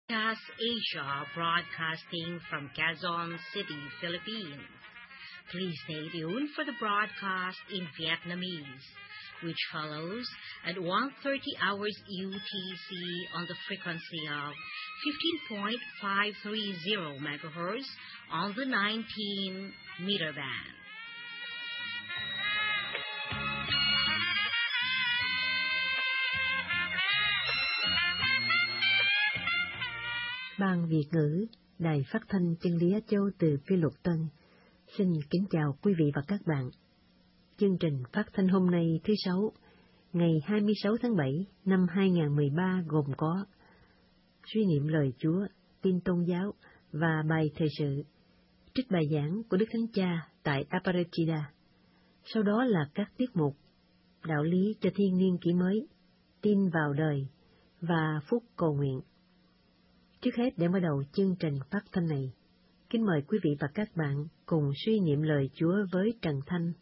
Cast Asia broadcasting from Quezon City, Philippines. Please stay tuned for the broadcast in Vietnamese, which follows at 1:30 hours UTC on the frequency of 15.530 MHz on the 19-meter band. Ban Việt ngữ, Đài Phát thanh Chân lý Á Châu từ Phi Luật Tân, xin kính chào quý vị và các bạn. Chương trình phát thanh hôm nay thứ Sáu, ngày 26 tháng 7 năm 2013 gồm có suy niệm lời Chúa, tin tôn giáo và bài thời sự, trích bài giảng của Đức Thánh Cha tại Aparecida. Sau đó là các tiết mục đạo lý cho thiên niên kỷ mới, tin vào đời và phúc cầu nguyện. Trước hết, để mở đầu chương trình phát thanh này, kính mời quý vị và các bạn cùng suy niệm lời Chúa với Trần Thanh.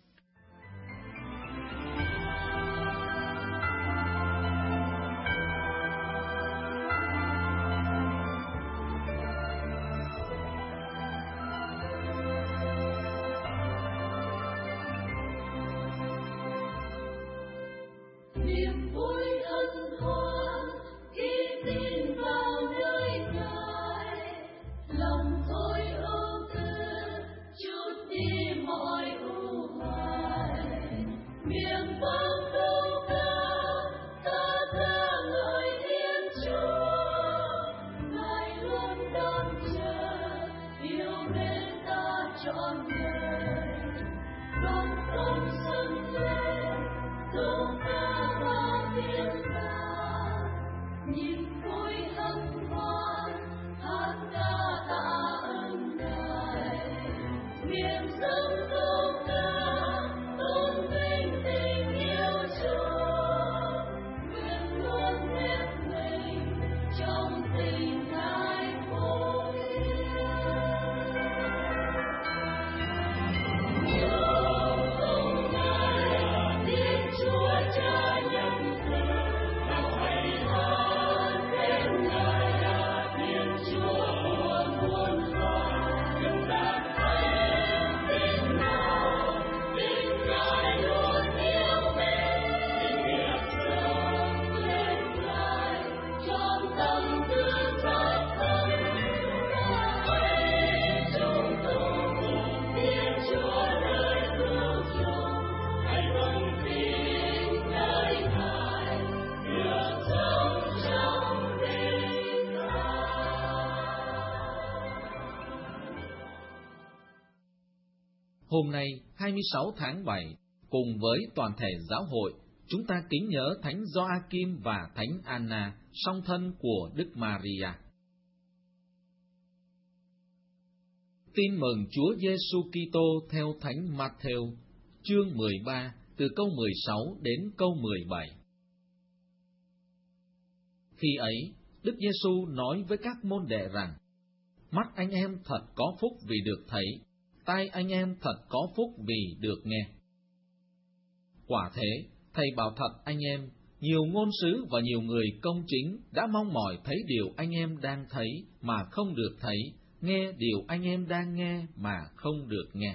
Hôm nay, 26 tháng 7, cùng với toàn thể giáo hội, chúng ta kính nhớ Thánh Gioakim và Thánh Anna, song thân của Đức Maria. Tin mừng Chúa Giêsu Kitô theo Thánh Matthew, chương 13, từ câu 16 đến câu 17. Khi ấy, Đức Giêsu nói với các môn đệ rằng: mắt anh em thật có phúc vì được thấy, tai anh em thật có phúc vì được nghe. Quả thế, Thầy bảo thật anh em, nhiều ngôn sứ và nhiều người công chính đã mong mỏi thấy điều anh em đang thấy mà không được thấy, nghe điều anh em đang nghe mà không được nghe.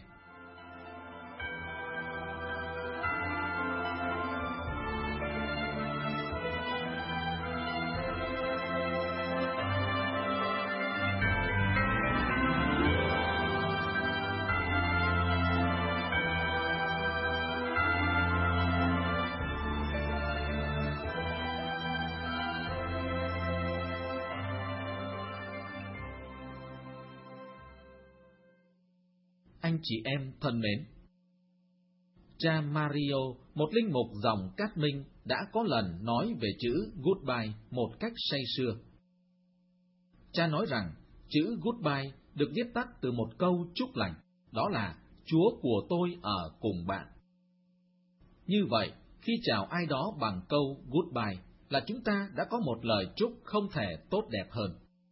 Anh chị em thân mến, cha Mario, một linh mục dòng Cát Minh, đã có lần nói về chữ Goodbye một cách say sưa. Cha nói rằng chữ Goodbye được viết tắt từ một câu chúc lành, đó là Chúa của tôi ở cùng bạn. Như vậy, khi chào ai đó bằng câu Goodbye là chúng ta đã có một lời chúc không thể tốt đẹp hơn.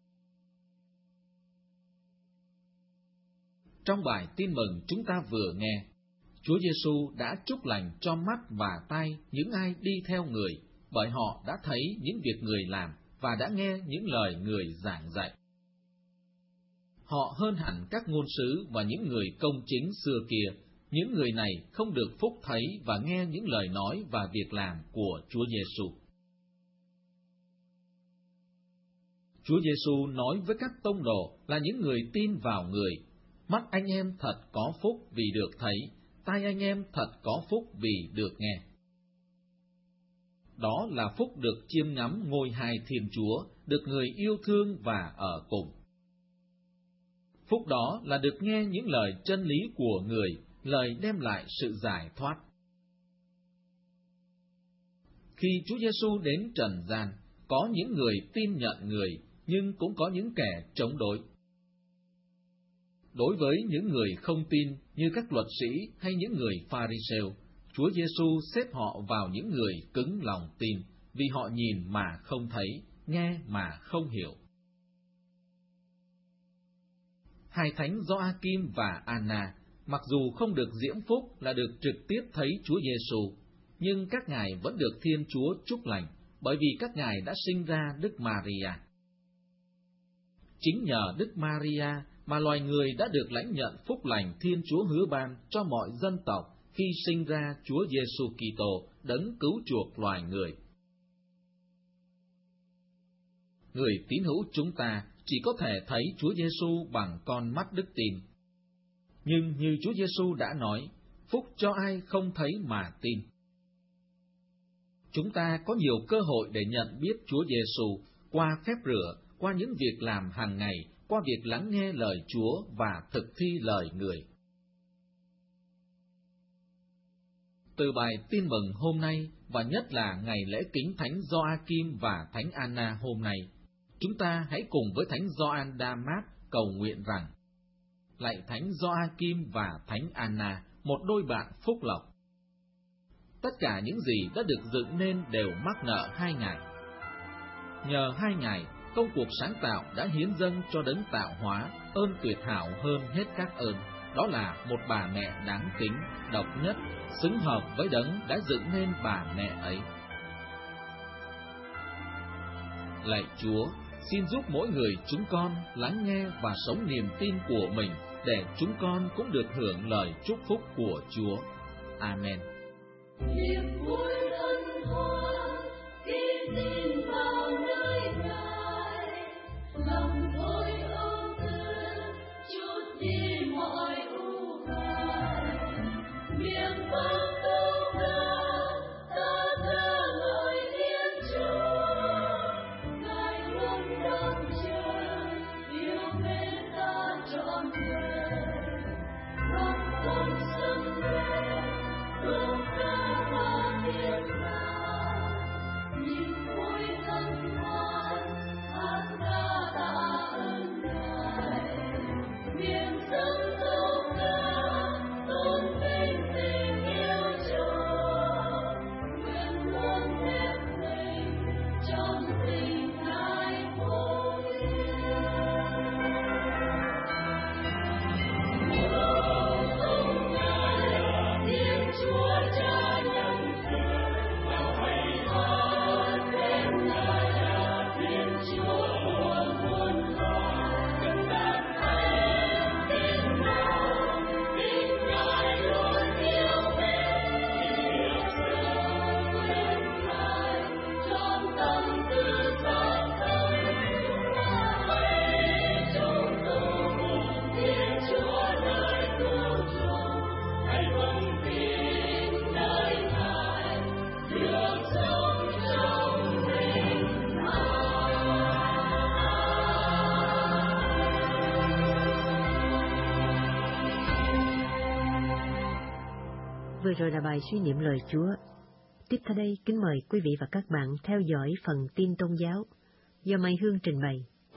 Trong bài tin mừng chúng ta vừa nghe, Chúa Giêsu đã chúc lành cho mắt và tai những ai đi theo người, bởi họ đã thấy những việc người làm và đã nghe những lời người giảng dạy. Họ hơn hẳn các ngôn sứ và những người công chính xưa kia. Những người này không được phúc thấy và nghe những lời nói và việc làm của Chúa Giêsu. Chúa Giêsu nói với các tông đồ là những người tin vào người: mắt anh em thật có phúc vì được thấy, tai anh em thật có phúc vì được nghe. Đó là phúc được chiêm ngắm ngôi hai Thiên Chúa, được người yêu thương và ở cùng. Phúc đó là được nghe những lời chân lý của người, lời đem lại sự giải thoát. Khi Chúa Giêsu đến trần gian, có những người tin nhận người, nhưng cũng có những kẻ chống đối. Đối với những người không tin như các luật sĩ hay những người Pha-ri-sêu, Chúa Giêsu xếp họ vào những người cứng lòng tin, vì họ nhìn mà không thấy, nghe mà không hiểu. Hai thánh Gioa-kim và Anna, mặc dù không được diễm phúc là được trực tiếp thấy Chúa Giêsu, nhưng các ngài vẫn được Thiên Chúa chúc lành, bởi vì các ngài đã sinh ra Đức Maria. Chính nhờ Đức Maria mà loài người đã được lãnh nhận phúc lành Thiên Chúa hứa ban cho mọi dân tộc khi sinh ra Chúa Giêsu Kitô, đấng cứu chuộc loài người. Người tín hữu chúng ta chỉ có thể thấy Chúa Giêsu bằng con mắt đức tin. Nhưng như Chúa Giêsu đã nói, phúc cho ai không thấy mà tin. Chúng ta có nhiều cơ hội để nhận biết Chúa Giêsu qua phép rửa, qua những việc làm hàng ngày, qua việc lắng nghe lời Chúa và thực thi lời người. Từ bài tin mừng hôm nay, và nhất là ngày lễ kính Thánh Gioa-kim và Thánh Anna hôm nay, chúng ta hãy cùng với Thánh Gioan Đa-mát cầu nguyện rằng: lạy Thánh Gioa-kim và Thánh Anna, một đôi bạn phúc lộc. Tất cả những gì đã được dựng nên đều mắc nợ hai ngài. Nhờ hai ngài, công cuộc sáng tạo đã hiến dâng cho đấng tạo hóa ơn tuyệt hảo hơn hết các ơn, đó là một bà mẹ đáng kính, độc nhất, xứng hợp với đấng đã dựng nên bà mẹ ấy. Lạy Chúa, xin giúp mỗi người chúng con lắng nghe và sống niềm tin của mình, để chúng con cũng được hưởng lời chúc phúc của Chúa. Amen. Niềm vui ân hoan khi tin vào nơi Ngài, lòng tôi âu tư chút đi mọi ưu hoài, miệng vang câu ca ta ca ngợi Thiên Chúa. Ngài luôn đón chờ yêu mến ta trọn đời, lòng con dâng lên câu ca và tiếng ca, niềm vui hân hoan hát ca tạ ơn Ngài, miệng dâng câu ca tôn vinh tình yêu Chúa, nguyện luôn hết mình trong tình Ngài vô biên. Không ngại Thiên Chúa Cha nhân từ, hãy hát lên Ngài là Thiên Chúa của muôn loài. Cần đàn anh tin nào, tin Ngài luôn yêu mến, yêu dâng lên Ngài trong tâm tư giác thân. Hãy chung cầu mừng Thiên Chúa nơi cứu chuộc, hãy vâng tin nơi Ngài, được sống trong bình an. Vừa rồi là bài suy niệm lời Chúa. Tiếp theo đây, kính mời quý vị và các bạn theo dõi phần tin tôn giáo do Mai Hương trình bày.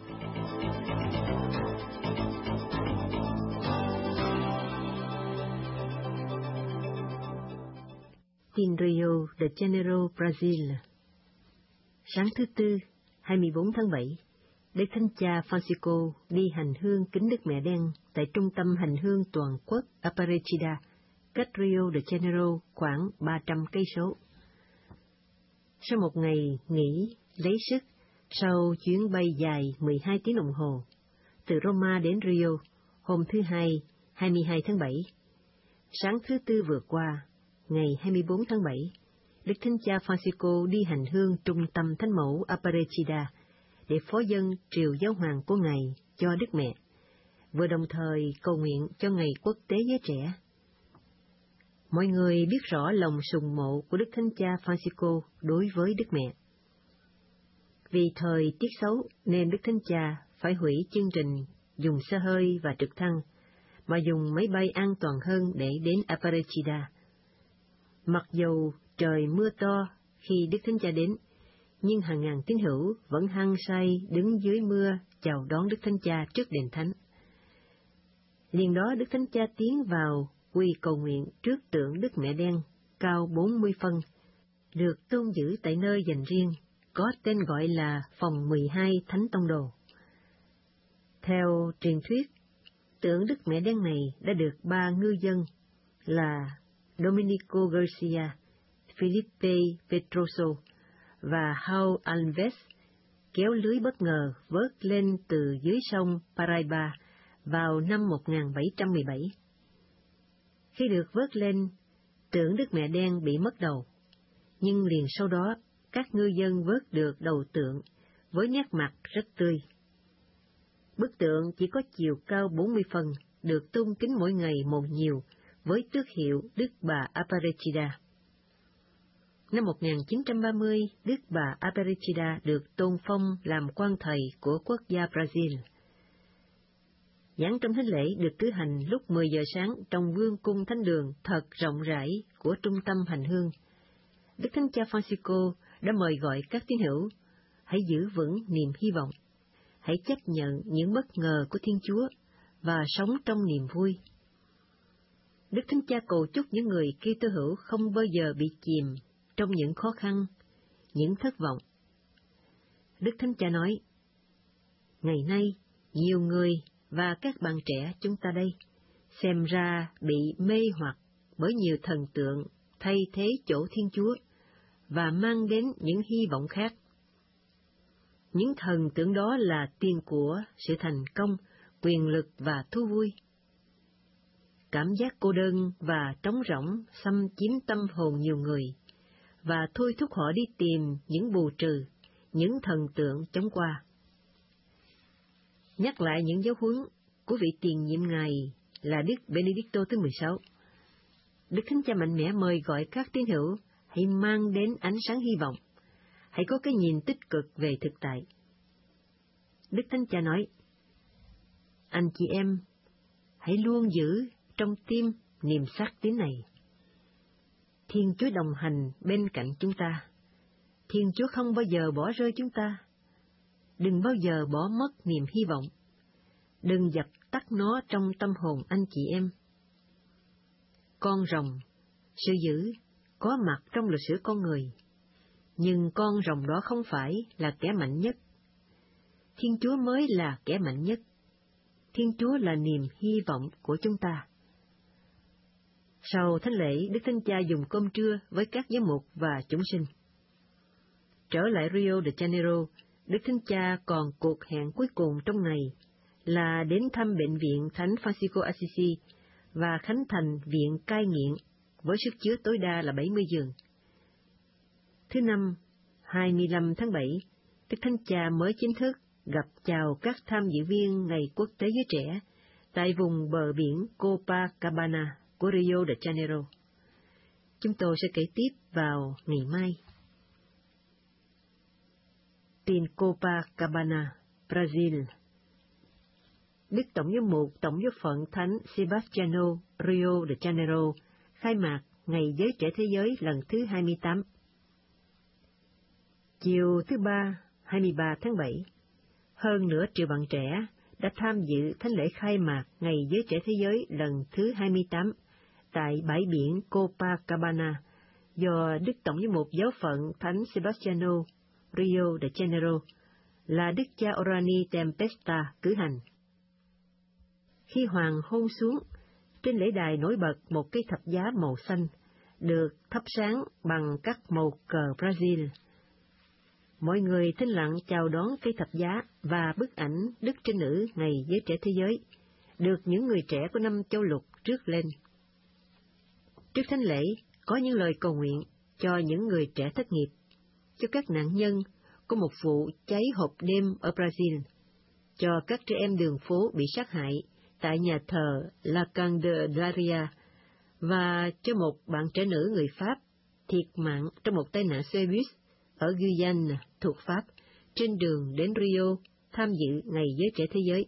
Tin Rio de Janeiro, Brazil. Sáng thứ Tư, 24 tháng 7, Đức Thánh Cha Francisco đi hành hương kính Đức Mẹ Đen tại trung tâm hành hương toàn quốc Aparecida, cách Rio de Janeiro khoảng 300 cây số. Sau một ngày nghỉ lấy sức, Sau chuyến bay dài 12 tiếng đồng hồ, từ Roma đến Rio, hôm thứ Hai, 22 tháng 7, sáng thứ Tư vừa qua, ngày 24 tháng 7, Đức Thánh Cha Francisco đi hành hương trung tâm Thánh mẫu Aparecida để phó dâng triều giáo hoàng của Ngài cho Đức Mẹ, vừa đồng thời cầu nguyện cho Ngày Quốc tế Giới Trẻ. Mọi người biết rõ lòng sùng mộ của Đức Thánh Cha Francisco đối với Đức Mẹ. Vì thời tiết xấu nên Đức Thánh Cha phải hủy chương trình dùng xe hơi và trực thăng, mà dùng máy bay an toàn hơn để đến Aparecida. Mặc dù trời mưa to khi Đức Thánh Cha đến, nhưng hàng ngàn tín hữu vẫn hăng say đứng dưới mưa chào đón Đức Thánh Cha trước đền thánh. Liền đó Đức Thánh Cha tiến vào quỳ cầu nguyện trước tượng Đức Mẹ Đen cao 40 phân, được tôn giữ tại nơi dành riêng, có tên gọi là phòng 12 Thánh Tông Đồ. Theo truyền thuyết, tượng Đức Mẹ Đen này đã được 3 ngư dân là Domenico Garcia, Felipe Petroso và Raul Alves kéo lưới bất ngờ vớt lên từ dưới sông Paraiba vào năm 1717. Khi được vớt lên, tượng Đức Mẹ Đen bị mất đầu, nhưng liền sau đó các ngư dân vớt được đầu tượng với nét mặt rất tươi. Bức tượng chỉ có chiều cao 40 phân, được tôn kính mỗi ngày một nhiều với tước hiệu Đức Bà Aparecida. Năm 1930, Đức Bà Aparecida được tôn phong làm quan thầy của quốc gia Brazil. Giảng trong thánh lễ được cử hành lúc 10 giờ sáng trong vương cung thánh đường thật rộng rãi của trung tâm hành hương. Đức Thánh Cha Francisco đã mời gọi các tín hữu, hãy giữ vững niềm hy vọng, hãy chấp nhận những bất ngờ của Thiên Chúa và sống trong niềm vui. Đức Thánh Cha cầu chúc những người Kitô hữu không bao giờ bị chìm trong những khó khăn, những thất vọng. Đức Thánh Cha nói, ngày nay, nhiều người và các bạn trẻ chúng ta đây, xem ra bị mê hoặc bởi nhiều thần tượng thay thế chỗ Thiên Chúa và mang đến những hy vọng khác. Những thần tượng đó là tiền của, sự thành công, quyền lực và thú vui. Cảm giác cô đơn và trống rỗng xâm chiếm tâm hồn nhiều người, và thôi thúc họ đi tìm những bù trừ, những thần tượng chống qua. Nhắc lại những giáo huấn của vị tiền nhiệm Ngài là Đức Benedicto thứ 16. Đức Thánh Cha mạnh mẽ mời gọi các tín hữu hãy mang đến ánh sáng hy vọng, hãy có cái nhìn tích cực về thực tại. Đức Thánh Cha nói, anh chị em, hãy luôn giữ trong tim niềm xác tín này. Thiên Chúa đồng hành bên cạnh chúng ta. Thiên Chúa không bao giờ bỏ rơi chúng ta. Đừng bao giờ bỏ mất niềm hy vọng. Đừng dập tắt nó trong tâm hồn anh chị em. Con rồng, sự dữ, có mặt trong lịch sử con người, nhưng con rồng đó không phải là kẻ mạnh nhất. Thiên Chúa mới là kẻ mạnh nhất. Thiên Chúa là niềm hy vọng của chúng ta. Sau thánh lễ, Đức Thánh Cha dùng cơm trưa với các giám mục và chúng sinh. Trở lại Rio de Janeiro, Đức Thánh Cha còn cuộc hẹn cuối cùng trong ngày là đến thăm bệnh viện Thánh Francisco Assisi và khánh thành viện cai nghiện với sức chứa tối đa là 70 giường. Thứ Năm, 25 tháng 7, Đức Thánh Cha mới chính thức gặp chào các tham dự viên Ngày Quốc tế Giới Trẻ tại vùng bờ biển Copacabana của Rio de Janeiro. Chúng tôi sẽ kể tiếp vào ngày mai. Tin Copacabana, Brazil. Đức Tổng giám mục Tổng giáo phận Thánh Sebastiano, Rio de Janeiro, khai mạc Ngày Giới Trẻ Thế Giới lần thứ 28. Chiều thứ Ba, 23 tháng 7, hơn nửa triệu bạn trẻ đã tham dự thánh lễ khai mạc Ngày Giới Trẻ Thế Giới lần thứ 28 tại bãi biển Copacabana do Đức Tổng giám mục giáo phận Thánh Sebastiano, Rio de Janeiro là Đức cha Orani Tempesta cử hành. Khi hoàng hôn xuống, trên lễ đài nổi bật một cây thập giá màu xanh, được thắp sáng bằng các màu cờ Brazil. Mọi người thinh lặng chào đón cây thập giá và bức ảnh Đức Trinh Nữ Ngày Giới Trẻ Thế Giới, được những người trẻ của 5 châu lục rước lên. Trước thánh lễ, có những lời cầu nguyện cho những người trẻ thất nghiệp, cho các nạn nhân của một vụ cháy hộp đêm ở Brazil, cho các trẻ em đường phố bị sát hại tại nhà thờ La Candelaria, và cho một bạn trẻ nữ người Pháp thiệt mạng trong một tai nạn xe buýt ở Guyane thuộc Pháp trên đường đến Rio tham dự Ngày Giới Trẻ Thế Giới.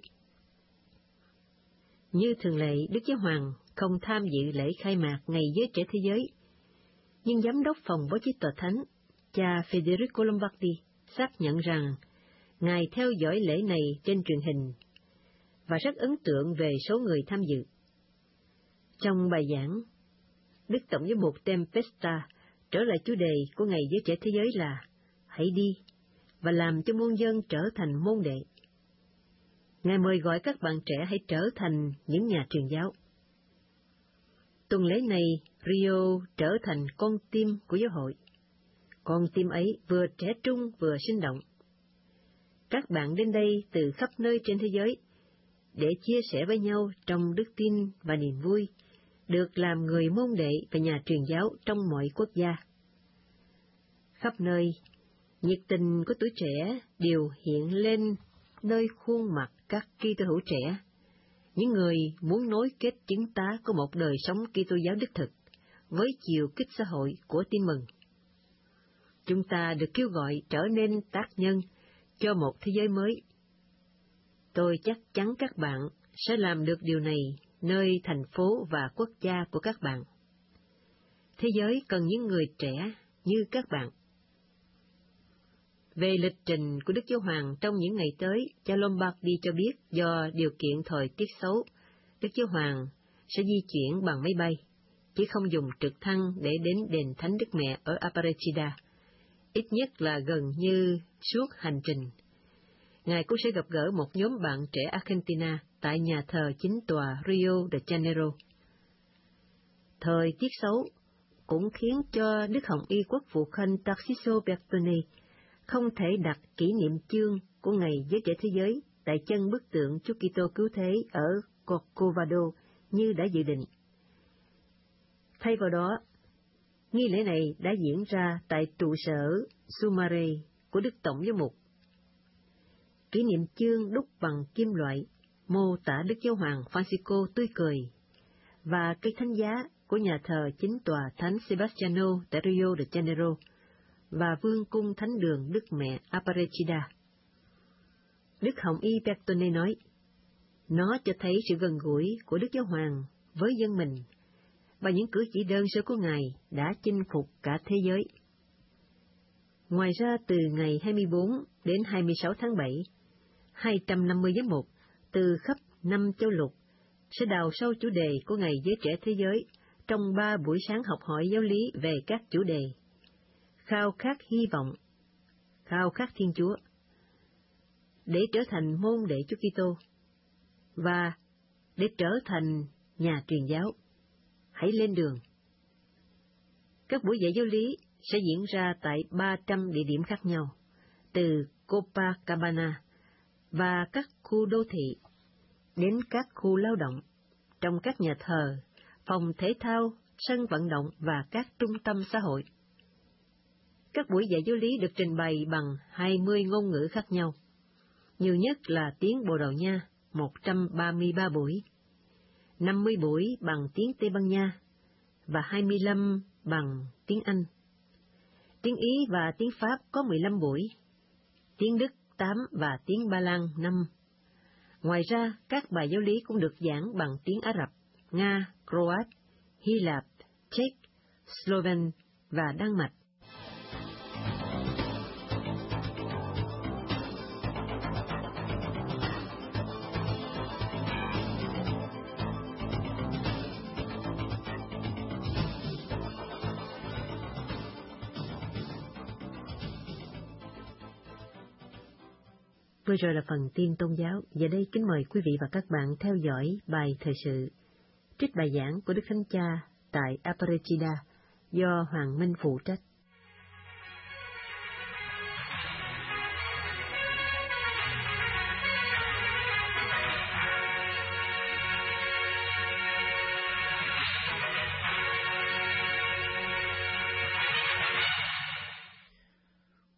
Như thường lệ, Đức Giáo Hoàng không tham dự lễ khai mạc Ngày Giới Trẻ Thế Giới, nhưng Giám đốc phòng báo chí Tòa Thánh, cha Federico Lombardi, xác nhận rằng Ngài theo dõi lễ này trên truyền hình và rất ấn tượng về số người tham dự. Trong bài giảng, Đức Tổng giám mục Tempesta trở lại chủ đề của Ngày Giới Trẻ Thế Giới là hãy đi và làm cho muôn dân trở thành môn đệ. Ngài mời gọi các bạn trẻ hãy trở thành những nhà truyền giáo. Tuần lễ này, Rio trở thành con tim của giáo hội. Con tim ấy vừa trẻ trung vừa sinh động. Các bạn đến đây từ khắp nơi trên thế giới để chia sẻ với nhau trong đức tin và niềm vui, được làm người môn đệ và nhà truyền giáo trong mọi quốc gia. Khắp nơi, nhiệt tình của tuổi trẻ đều hiện lên nơi khuôn mặt các Kitô hữu trẻ, những người muốn nối kết chứng tá của một đời sống Kitô giáo đích thực với chiều kích xã hội của tin mừng. Chúng ta được kêu gọi trở nên tác nhân cho một thế giới mới. Tôi chắc chắn các bạn sẽ làm được điều này nơi thành phố và quốc gia của các bạn. Thế giới cần những người trẻ như các bạn. Về lịch trình của Đức Giáo Hoàng trong những ngày tới, cha Lombardi cho biết do điều kiện thời tiết xấu, Đức Giáo Hoàng sẽ di chuyển bằng máy bay, chứ không dùng trực thăng để đến đền Thánh Đức Mẹ ở Aparecida, ít nhất là gần như suốt hành trình. Ngài cũng sẽ gặp gỡ một nhóm bạn trẻ Argentina tại nhà thờ chính tòa Rio de Janeiro. Thời tiết xấu cũng khiến cho Đức Hồng Y Quốc vụ Khanh Tarcisio Bertone không thể đặt kỷ niệm chương của Ngày Giới Trẻ Thế Giới tại chân bức tượng Chúa Kitô Cứu Thế ở Corcovado như đã dự định. Thay vào đó, nghi lễ này đã diễn ra tại trụ sở Sumare của Đức Tổng giám mục. Kỷ niệm chương đúc bằng kim loại mô tả Đức Giáo Hoàng Francisco tươi cười, và cây thánh giá của nhà thờ chính tòa Thánh Sebastiano tại Rio de Janeiro và vương cung thánh đường Đức Mẹ Aparecida. Đức Hồng Y Bertone nói, nó cho thấy sự gần gũi của Đức Giáo Hoàng với dân mình, và những cử chỉ đơn sơ của Ngài đã chinh phục cả thế giới. Ngoài ra, từ ngày 24 đến 26 tháng 7, 250 giám mục từ khắp 5 châu lục sẽ đào sâu chủ đề của Ngày Giới Trẻ Thế Giới trong 3 buổi sáng học hỏi giáo lý về các chủ đề: khao khát hy vọng, khao khát Thiên Chúa, để trở thành môn đệ Chúa Kitô, và để trở thành nhà truyền giáo. Hãy lên đường. Các buổi dạy giáo lý sẽ diễn ra tại 300 địa điểm khác nhau, từ Copacabana và các khu đô thị đến các khu lao động, trong các nhà thờ, phòng thể thao, sân vận động và các trung tâm xã hội. Các buổi dạy giáo lý được trình bày bằng 20 ngôn ngữ khác nhau, nhiều nhất là tiếng Bồ Đào Nha, 133 buổi, 50 buổi bằng tiếng Tây Ban Nha và 25 bằng tiếng Anh. Tiếng Ý và tiếng Pháp có 15 buổi, tiếng Đức 8 và tiếng Ba Lan 5. Ngoài ra, các bài giáo lý cũng được giảng bằng tiếng Ả Rập, Nga, Croat, Hy Lạp, Czech, Sloven và Đan Mạch. Vừa rồi là phần tin tôn giáo. Giờ đây kính mời quý vị và các bạn theo dõi bài thời sự trích bài giảng của Đức Thánh Cha tại Aparecida do Hoàng Minh phụ trách.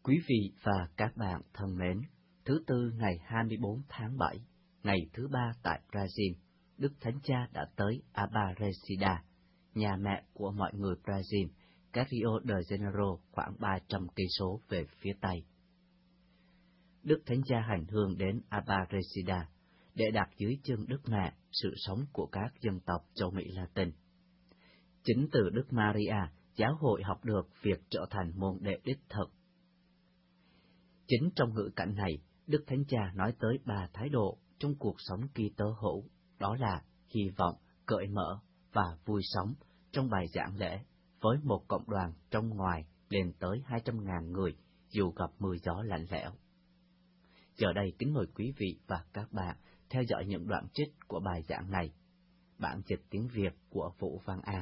Quý vị và các bạn thân mến, thứ Tư ngày 24 tháng 7, ngày thứ Ba tại Brazil, Đức Thánh Cha đã tới Aparecida, nhà mẹ của mọi người Brazil, cách Rio de Janeiro khoảng 300 cây số về phía Tây. Đức Thánh Cha hành hương đến Aparecida để đặt dưới chân Đức Mẹ sự sống của các dân tộc châu Mỹ Latin. Chính từ Đức Maria, giáo hội học được việc trở thành môn đệ đích thực. Chính trong ngữ cảnh này, Đức Thánh Cha nói tới 3 thái độ trong cuộc sống Kitô hữu, đó là hy vọng, cởi mở và vui sống trong bài giảng lễ, với một cộng đoàn trong ngoài lên tới 200.000 người, dù gặp mưa gió lạnh lẽo. Giờ đây kính mời quý vị và các bạn theo dõi những đoạn trích của bài giảng này. Bản dịch tiếng Việt của Vũ Văn An.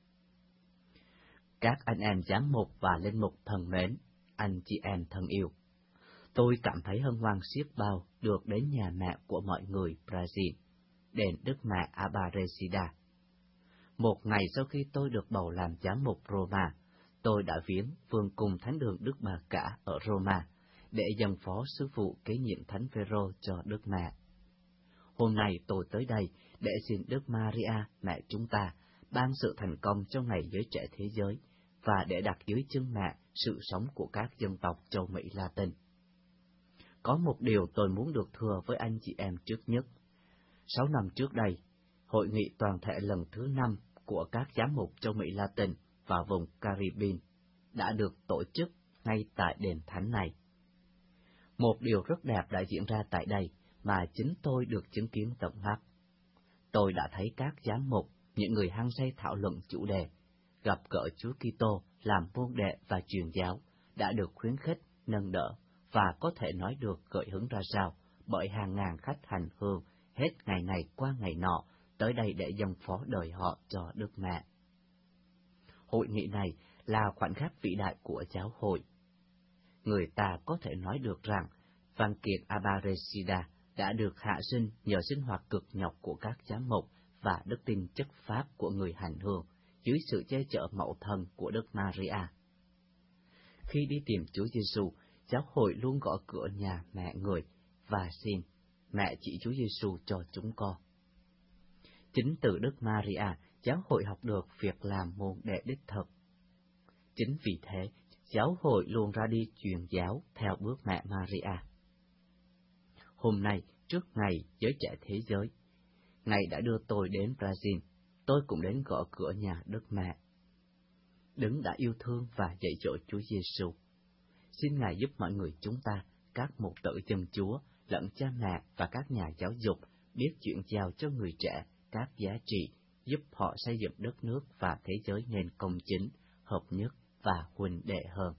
Các anh em giám mục và linh mục thân mến, anh chị em thân yêu, tôi cảm thấy hân hoan xiết bao được đến nhà mẹ của mọi người Brazil, đền Đức Mẹ Aparecida. Một ngày sau khi tôi được bầu làm giám mục Roma, tôi đã viếng vương cung thánh đường Đức Bà Cả ở Roma để dâng phó sứ vụ kế nhiệm Thánh Phêrô cho Đức Mẹ. Hôm nay tôi tới đây để xin Đức Maria, mẹ chúng ta, ban sự thành công cho ngày giới trẻ thế giới và để đặt dưới chân mẹ sự sống của các dân tộc châu Mỹ Latin. Có một điều tôi muốn được thưa với anh chị em trước nhất. 6 năm trước đây, hội nghị toàn thể lần thứ 5 của các giám mục châu Mỹ Latin và vùng Caribbean đã được tổ chức ngay tại đền thánh này. Một điều rất đẹp đã diễn ra tại đây mà chính tôi được chứng kiến tận mắt. Tôi đã thấy các giám mục, những người hăng say thảo luận chủ đề, gặp gỡ Chúa Kitô làm môn đệ và truyền giáo, đã được khuyến khích, nâng đỡ và có thể nói được gợi hứng ra sao bởi hàng ngàn khách hành hương hết ngày này qua ngày nọ tới đây để dâng phó đời họ cho Đức Mẹ. Hội nghị này là khoảnh khắc vĩ đại của giáo hội. Người ta có thể nói được rằng văn kiện Aparecida đã được hạ sinh nhờ sinh hoạt cực nhọc của các giám mục và đức tin chất phác của người hành hương dưới sự che chở mẫu thân của Đức Maria. Khi đi tìm Chúa Giêsu, giáo hội luôn gõ cửa nhà mẹ người và xin mẹ chỉ Chúa Giêsu cho chúng con. Chính từ Đức Maria, giáo hội học được việc làm môn đệ đích thực. Chính vì thế, giáo hội luôn ra đi truyền giáo theo bước mẹ Maria. Hôm nay, trước ngày giới trẻ thế giới, Ngài đã đưa tôi đến Brazil, tôi cũng đến gõ cửa nhà Đức Mẹ. Đấng đã yêu thương và dạy dỗ Chúa Giêsu. Xin Ngài giúp mọi người chúng ta, các mục tử dân Chúa, lẫn cha mẹ và các nhà giáo dục biết chuyển giao cho người trẻ các giá trị, giúp họ xây dựng đất nước và thế giới nên công chính, hợp nhất và huynh đệ hơn.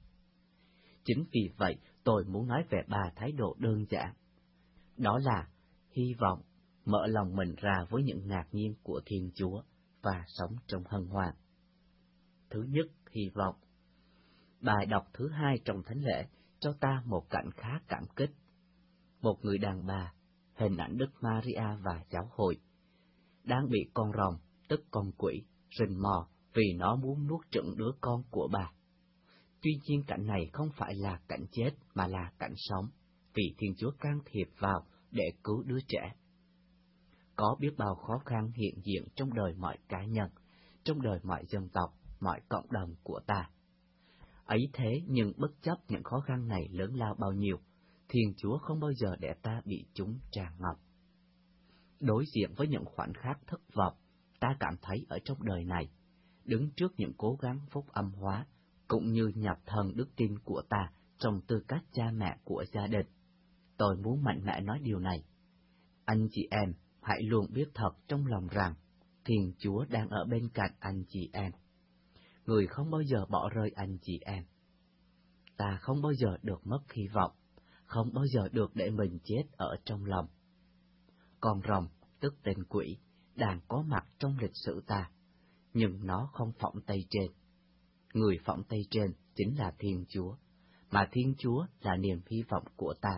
Chính vì vậy, tôi muốn nói về 3 thái độ đơn giản. Đó là hy vọng, mở lòng mình ra với những ngạc nhiên của Thiên Chúa và sống trong hân hoan. Thứ nhất, hy vọng. Bài đọc thứ 2 trong thánh lễ cho ta một cảnh khá cảm kích. Một người đàn bà, hình ảnh Đức Maria và giáo hội, đang bị con rồng, tức con quỷ, rình mò vì nó muốn nuốt chửng đứa con của bà. Tuy nhiên cảnh này không phải là cảnh chết mà là cảnh sống, vì Thiên Chúa can thiệp vào để cứu đứa trẻ. Có biết bao khó khăn hiện diện trong đời mọi cá nhân, trong đời mọi dân tộc, mọi cộng đồng của ta. Ấy thế nhưng bất chấp những khó khăn này lớn lao bao nhiêu, Thiên Chúa không bao giờ để ta bị chúng tràn ngập. Đối diện với những khoảnh khắc thất vọng, ta cảm thấy ở trong đời này, đứng trước những cố gắng phúc âm hóa, cũng như nhập thần đức tin của ta trong tư cách cha mẹ của gia đình, tôi muốn mạnh mẽ nói điều này. Anh chị em, hãy luôn biết thật trong lòng rằng, Thiên Chúa đang ở bên cạnh anh chị em. Người không bao giờ bỏ rơi anh chị em. Ta không bao giờ được mất hy vọng, không bao giờ được để mình chết ở trong lòng. Con rồng, tức tên quỷ, đang có mặt trong lịch sử ta, nhưng nó không phỏng tay trên. Người phỏng tay trên chính là Thiên Chúa, mà Thiên Chúa là niềm hy vọng của ta.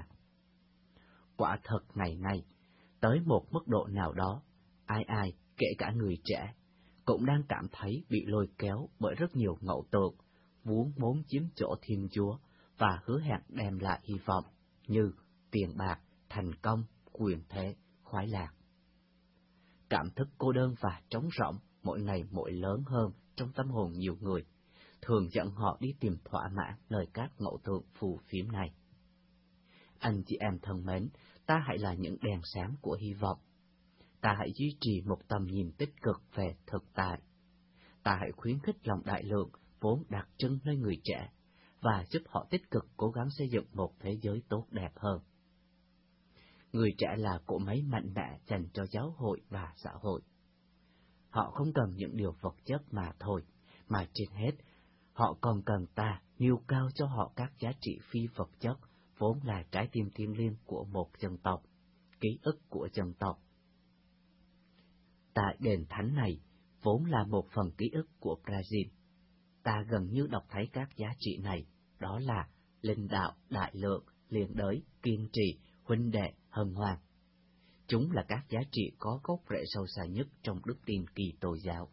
Quả thật ngày nay, tới một mức độ nào đó, ai kể cả người trẻ, cũng đang cảm thấy bị lôi kéo bởi rất nhiều ngẫu tượng, muốn chiếm chỗ Thiên Chúa, và hứa hẹn đem lại hy vọng như tiền bạc, thành công, quyền thế, khoái lạc. Cảm thức cô đơn và trống rỗng mỗi ngày mỗi lớn hơn trong tâm hồn nhiều người, thường dẫn họ đi tìm thỏa mãn lời các mẫu tượng phù phiếm này. Anh chị em thân mến, ta hãy là những đèn sáng của hy vọng. Ta hãy duy trì một tầm nhìn tích cực về thực tại. Ta hãy khuyến khích lòng đại lượng vốn đặc trưng nơi người trẻ và giúp họ tích cực cố gắng xây dựng một thế giới tốt đẹp hơn. Người trẻ là cỗ máy mạnh mẽ dành cho giáo hội và xã hội. Họ không cần những điều vật chất mà thôi, mà trên hết, họ còn cần ta nêu cao cho họ các giá trị phi vật chất, vốn là trái tim thiêng liêng của một dân tộc, ký ức của dân tộc. Tại đền thánh này, vốn là một phần ký ức của Brazil. Ta gần như đọc thấy các giá trị này, đó là linh đạo, đại lượng, liền đới, kiên trì, huynh đệ, hân hoan. Chúng là các giá trị có gốc rễ sâu xa nhất trong đức tin Kitô giáo.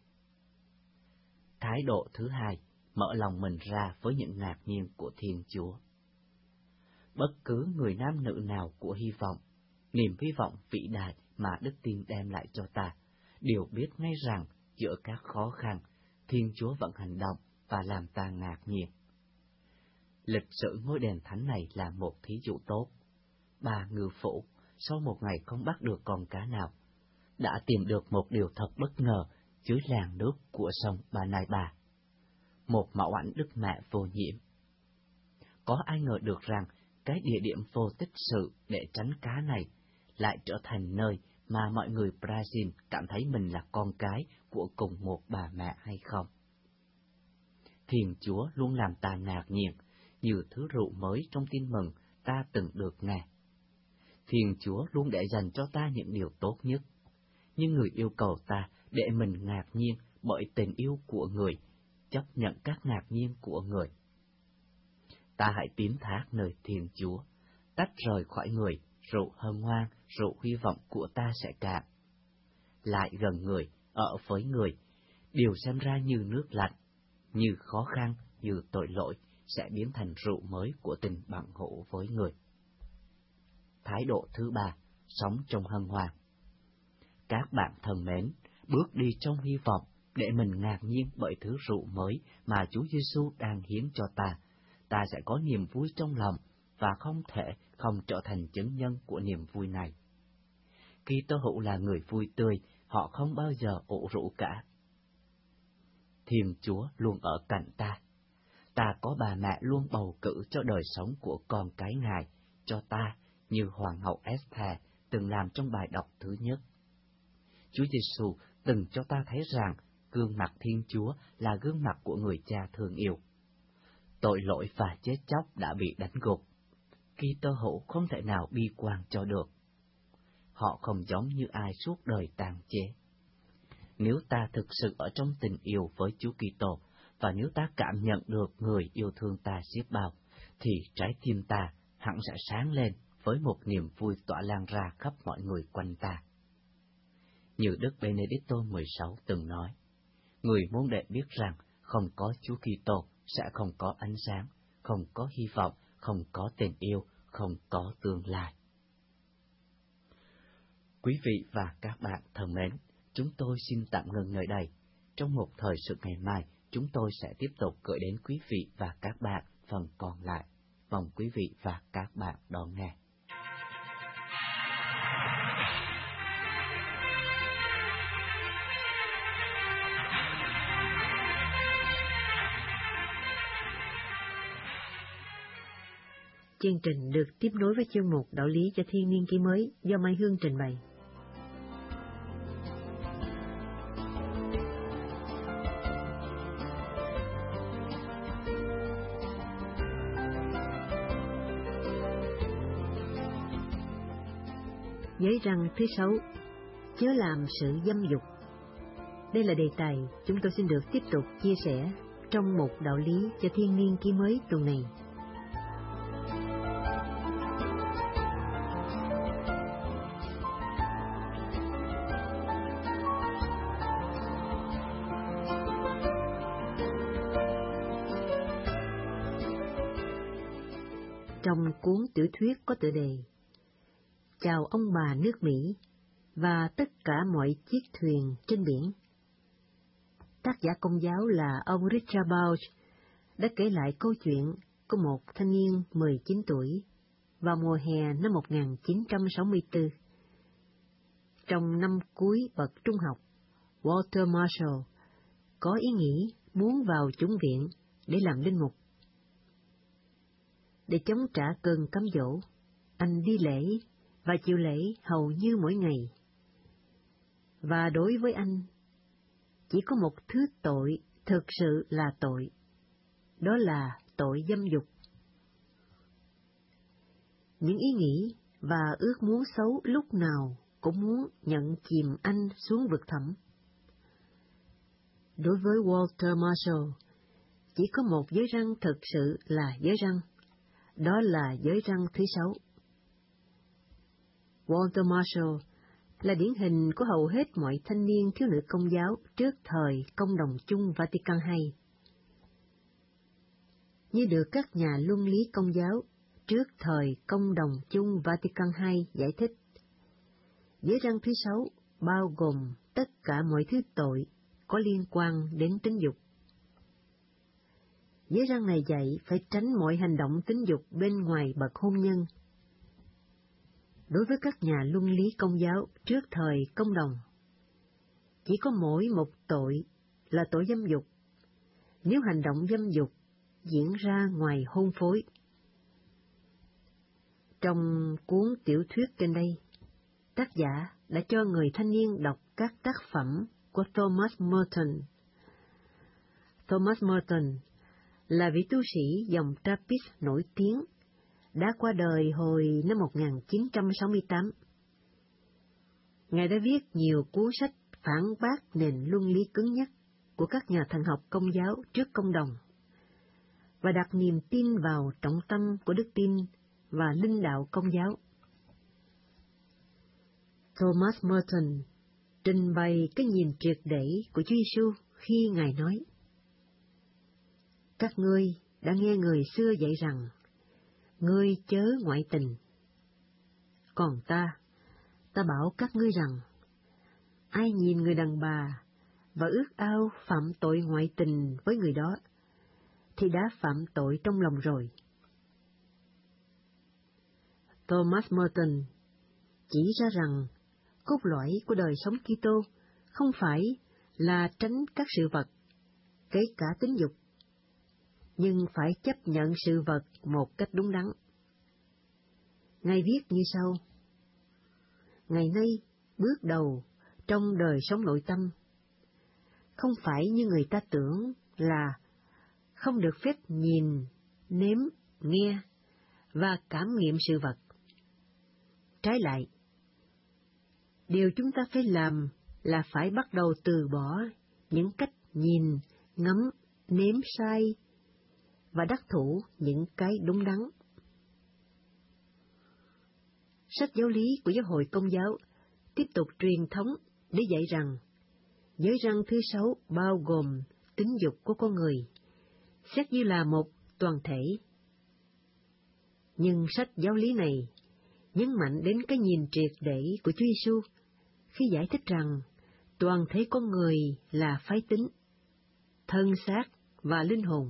Thái độ thứ hai, mở lòng mình ra với những ngạc nhiên của Thiên Chúa. Bất cứ người nam nữ nào của hy vọng, niềm hy vọng vĩ đại mà đức tin đem lại cho ta, đều biết ngay rằng giữa các khó khăn, Thiên Chúa vẫn hành động và làm ta ngạc nhiên. Lịch sử ngôi đền thánh này là một thí dụ tốt. 3 ngư phủ, sau một ngày không bắt được con cá nào, đã tìm được một điều thật bất ngờ dưới làn nước của sông Banaiba, một mẫu ảnh Đức Mẹ vô nhiễm. Có ai ngờ được rằng cái địa điểm vô tích sự để tránh cá này lại trở thành nơi mà mọi người Brazil cảm thấy mình là con cái của cùng một bà mẹ hay không? Thiên Chúa luôn làm ta ngạc nhiên, như thứ rượu mới trong tin mừng ta từng được nghe. Thiên Chúa luôn để dành cho ta những điều tốt nhất, nhưng người yêu cầu ta để mình ngạc nhiên bởi tình yêu của người, chấp nhận các ngạc nhiên của người. Ta hãy tín thác nơi Thiên Chúa, tách rời khỏi người, rượu hân hoan, rượu hy vọng của ta sẽ cạn. Lại gần người, ở với người, điều xem ra như nước lạnh, như khó khăn, như tội lỗi, sẽ biến thành rượu mới của tình bằng hữu với người. Thái độ thứ ba, sống trong hân hoan. Các bạn thân mến, bước đi trong hy vọng để mình ngạc nhiên bởi thứ rượu mới mà Chúa Giêsu đang hiến cho ta, ta sẽ có niềm vui trong lòng và không thể không trở thành chứng nhân của niềm vui này. Kitô hữu là người vui tươi, họ không bao giờ ủ rũ cả. Thiên Chúa luôn ở cạnh ta. Ta có bà mẹ luôn bầu cử cho đời sống của con cái Ngài, cho ta, như Hoàng hậu Esther từng làm trong bài đọc thứ nhất. Chúa Giêsu từng cho ta thấy rằng gương mặt Thiên Chúa là gương mặt của người cha thương yêu. Tội lỗi và chết chóc đã bị đánh gục. Kitô hữu không thể nào bi quan cho được. Họ không giống như ai suốt đời tàn chế. Nếu ta thực sự ở trong tình yêu với Chúa Kitô, và nếu ta cảm nhận được người yêu thương ta xiết bao, thì trái tim ta hẳn sẽ sáng lên với một niềm vui tỏa lan ra khắp mọi người quanh ta. Như Đức Benedicto XVI từng nói, người muốn để biết rằng không có Chúa Kitô sẽ không có ánh sáng, không có hy vọng, không có tình yêu, không có tương lai. Quý vị và các bạn thân mến, chúng tôi xin tạm ngừng nơi đây. Trong một thời sự ngày mai, chúng tôi sẽ tiếp tục gửi đến quý vị và các bạn phần còn lại. Mong quý vị và các bạn đón nghe. Chương trình được tiếp nối với chương mục Đạo lý cho thiên niên kỷ mới do Mai Hương trình bày. Giới răn thứ 6, chớ làm sự dâm dục. Đây là đề tài chúng tôi xin được tiếp tục chia sẻ trong mục Đạo lý cho thiên niên kỷ mới tuần này. trong cuốn tiểu thuyết có tựa đề Chào ông bà nước Mỹ và tất cả mọi chiếc thuyền trên biển. Tác giả Công giáo là ông Richard Bauch đã kể lại câu chuyện của một thanh niên 19 tuổi vào mùa hè năm 1964. Trong năm cuối bậc trung học, Walter Marshall có ý nghĩ muốn vào chủng viện để làm linh mục. Để chống trả cơn cám dỗ, anh đi lễ và chịu lễ hầu như mỗi ngày. Và đối với anh, chỉ có một thứ tội thực sự là tội, đó là tội dâm dục. Những ý nghĩ và ước muốn xấu lúc nào cũng muốn nhận chìm anh xuống vực thẳm. Đối với Walter Marshall, chỉ có một giới răng thực sự là giới răng, đó là giới răng thứ 6. Walter Marshall là điển hình của hầu hết mọi thanh niên thiếu nữ Công giáo trước thời Công đồng chung Vatican II. Như được các nhà luân lý Công giáo trước thời Công đồng chung Vatican II giải thích, giới răng thứ 6 bao gồm tất cả mọi thứ tội có liên quan đến tính dục. Giới răng này dạy phải tránh mọi hành động tính dục bên ngoài bậc hôn nhân. Đối với các nhà luân lý Công giáo trước thời Công đồng, chỉ có mỗi một tội là tội dâm dục, nếu hành động dâm dục diễn ra ngoài hôn phối. Trong cuốn tiểu thuyết trên đây, tác giả đã cho người thanh niên đọc các tác phẩm của Thomas Merton. Thomas Merton là vị tu sĩ dòng Trappist nổi tiếng, đã qua đời hồi năm 1968. Ngài đã viết nhiều cuốn sách phản bác nền luân lý cứng nhắc của các nhà thần học Công giáo trước Công đồng, và đặt niềm tin vào trọng tâm của đức tin và linh đạo Công giáo. Thomas Merton trình bày cái nhìn triệt để của Chúa Giêsu khi Ngài nói: Các ngươi đã nghe người xưa dạy rằng, ngươi chớ ngoại tình. Còn ta bảo các ngươi rằng, ai nhìn người đàn bà và ước ao phạm tội ngoại tình với người đó, thì đã phạm tội trong lòng rồi. Thomas Merton chỉ ra rằng cốt lõi của đời sống Kitô không phải là tránh các sự vật, kể cả tính dục, nhưng phải chấp nhận sự vật một cách đúng đắn. Ngài viết như sau: Ngày nay, bước đầu trong đời sống nội tâm, không phải như người ta tưởng là không được phép nhìn, nếm, nghe và cảm nghiệm sự vật. Trái lại, điều chúng ta phải làm là phải bắt đầu từ bỏ những cách nhìn, ngắm, nếm sai và đắc thủ những cái đúng đắn. Sách giáo lý của Giáo hội Công giáo tiếp tục truyền thống để dạy rằng giới răng thứ 6 bao gồm tính dục của con người, xét như là một toàn thể. Nhưng sách giáo lý này nhấn mạnh đến cái nhìn triệt để của Chúa Giêsu khi giải thích rằng toàn thể con người là phái tính, thân xác và linh hồn.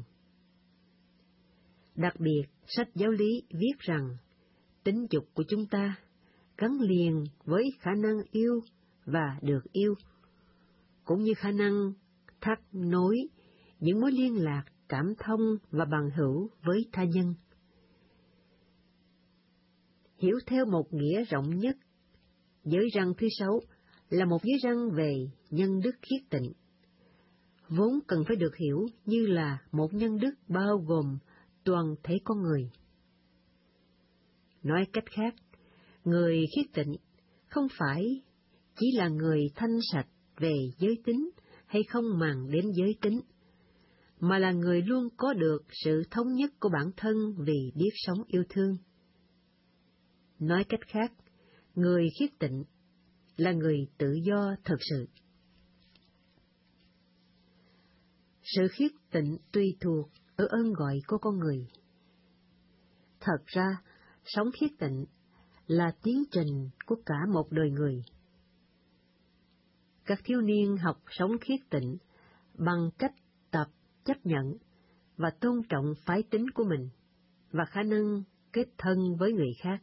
Đặc biệt, sách giáo lý viết rằng tính dục của chúng ta gắn liền với khả năng yêu và được yêu, cũng như khả năng thắt nối những mối liên lạc cảm thông và bằng hữu với tha nhân. Hiểu theo một nghĩa rộng nhất, giới răng thứ 6 là một giới răng về nhân đức khiết tịnh, vốn cần phải được hiểu như là một nhân đức bao gồm toàn thể con người. Nói cách khác, người khiết tịnh không phải chỉ là người thanh sạch về giới tính hay không màng đến giới tính, mà là người luôn có được sự thống nhất của bản thân vì biết sống yêu thương. Nói cách khác, người khiết tịnh là người tự do thật sự. Sự khiết tịnh tùy thuộc ở ơn gọi của con người. Thật ra, sống khiết tịnh là tiến trình của cả một đời người. Các thiếu niên học sống khiết tịnh bằng cách tập chấp nhận và tôn trọng phái tính của mình và khả năng kết thân với người khác.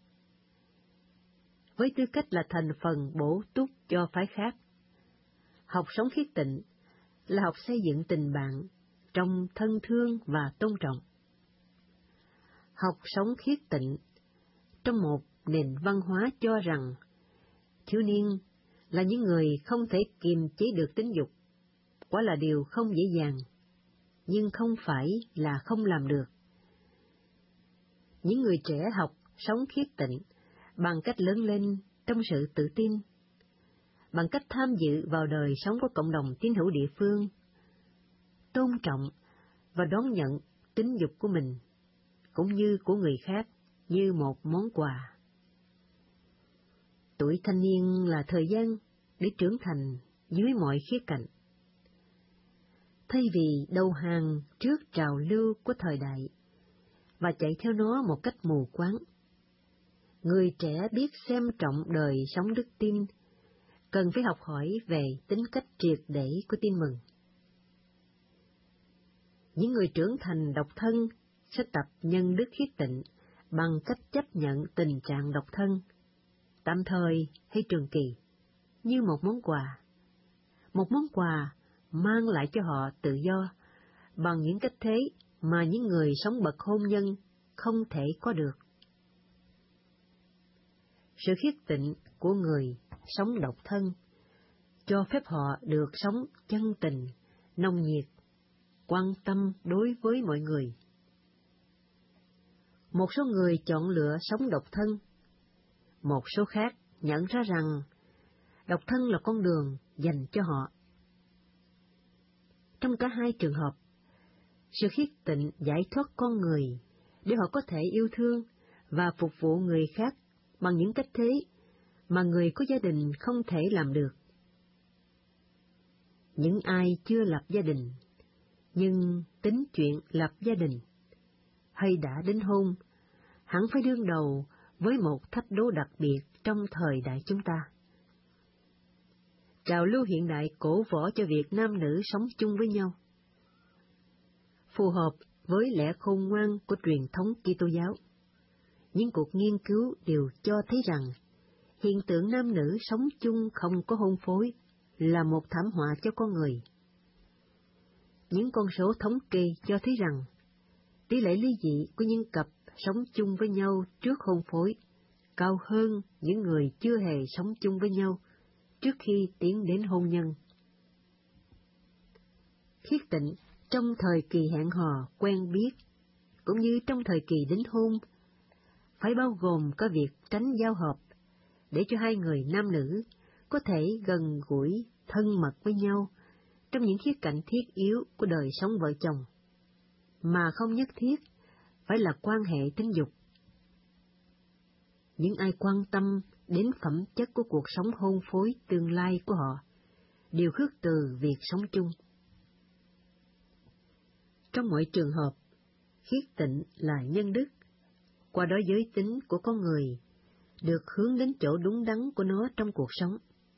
Với tư cách là thành phần bổ túc cho phái khác, học sống khiết tịnh là học xây dựng tình bạn trong thân thương và tôn trọng. Học sống khiết tịnh trong một nền văn hóa cho rằng thiếu niên là những người không thể kiềm chế được tính dục, quả là điều không dễ dàng, nhưng không phải là không làm được. Những người trẻ học sống khiết tịnh bằng cách lớn lên trong sự tự tin, bằng cách tham dự vào đời sống của cộng đồng tín hữu địa phương, tôn trọng và đón nhận tính dục của mình, cũng như của người khác, như một món quà. Tuổi thanh niên là thời gian để trưởng thành dưới mọi khía cạnh. Thay vì đầu hàng trước trào lưu của thời đại và chạy theo nó một cách mù quáng, người trẻ biết xem trọng đời sống đức tin, cần phải học hỏi về tính cách triệt để của tin mừng. Những người trưởng thành độc thân sẽ tập nhân đức khiết tịnh bằng cách chấp nhận tình trạng độc thân, tạm thời hay trường kỳ, như một món quà mang lại cho họ tự do bằng những cách thế mà những người sống bậc hôn nhân không thể có được. Sự khiết tịnh của người sống độc thân cho phép họ được sống chân tình, nồng nhiệt, quan tâm đối với mọi người. Một số người chọn lựa sống độc thân, một số khác nhận ra rằng độc thân là con đường dành cho họ. Trong cả hai trường hợp, sự khiết tịnh giải thoát con người để họ có thể yêu thương và phục vụ người khác bằng những cách thế mà người có gia đình không thể làm được. Những ai chưa lập gia đình, nhưng tính chuyện lập gia đình, hay đã đính hôn, hẳn phải đương đầu với một thách đố đặc biệt trong thời đại chúng ta. Trào lưu hiện đại cổ võ cho việc nam nữ sống chung với nhau. Phù hợp với lẽ khôn ngoan của truyền thống Kitô giáo, những cuộc nghiên cứu đều cho thấy rằng hiện tượng nam nữ sống chung không có hôn phối là một thảm họa cho con người. Những con số thống kê cho thấy rằng tỷ lệ ly dị của những cặp sống chung với nhau trước hôn phối cao hơn những người chưa hề sống chung với nhau trước khi tiến đến hôn nhân. Khiết tịnh trong thời kỳ hẹn hò quen biết, cũng như trong thời kỳ đính hôn, phải bao gồm cả việc tránh giao hợp, để cho hai người nam nữ có thể gần gũi, thân mật với nhau trong những khía cạnh thiết yếu của đời sống vợ chồng, mà không nhất thiết phải là quan hệ tính dục. Những ai quan tâm đến phẩm chất của cuộc sống hôn phối tương lai của họ đều khước từ việc sống chung. Trong mọi trường hợp, khiết tịnh là nhân đức, qua đó giới tính của con người được hướng đến chỗ đúng đắn của nó trong cuộc sống.